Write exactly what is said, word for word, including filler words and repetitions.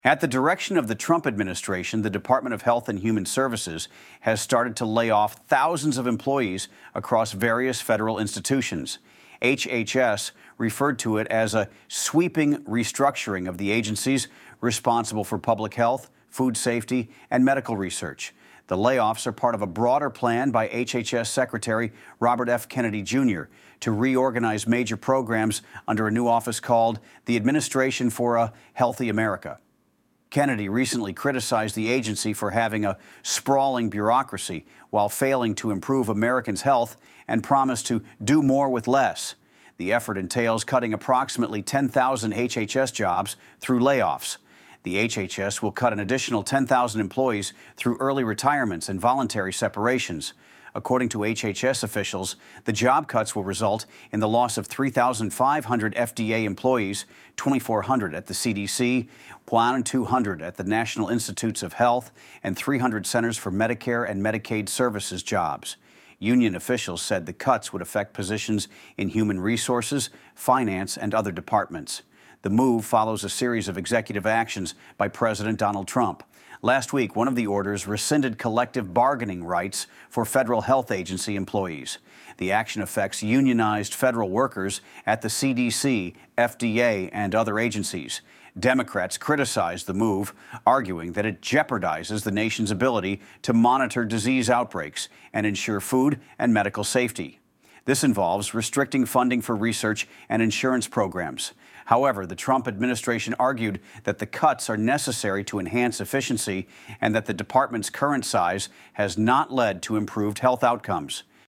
At the direction of the Trump administration, the Department of Health and Human Services has started to lay off thousands of employees across various federal institutions. H H S referred to it as a sweeping restructuring of the agencies responsible for public health, food safety, and medical research. The layoffs are part of a broader plan by H H S Secretary Robert F. Kennedy Junior to reorganize major programs under a new office called the Administration for a Healthy America. Kennedy recently criticized the agency for having a sprawling bureaucracy while failing to improve Americans' health and promised to do more with less. The effort entails cutting approximately ten thousand H H S jobs through layoffs. The H H S will cut an additional ten thousand employees through early retirements and voluntary separations. According to H H S officials, the job cuts will result in the loss of three thousand five hundred F D A employees, twenty-four hundred at the C D C, one thousand two hundred at the National Institutes of Health, and three hundred Centers for Medicare and Medicaid Services jobs. Union officials said the cuts would affect positions in human resources, finance, and other departments. The move follows a series of executive actions by President Donald Trump. Last week, one of the orders rescinded collective bargaining rights for federal health agency employees. The action affects unionized federal workers at the C D C, F D A, and other agencies. Democrats criticized the move, arguing that it jeopardizes the nation's ability to monitor disease outbreaks and ensure food and medical safety. This involves restricting funding for research and insurance programs. However, the Trump administration argued that the cuts are necessary to enhance efficiency and that the department's current size has not led to improved health outcomes.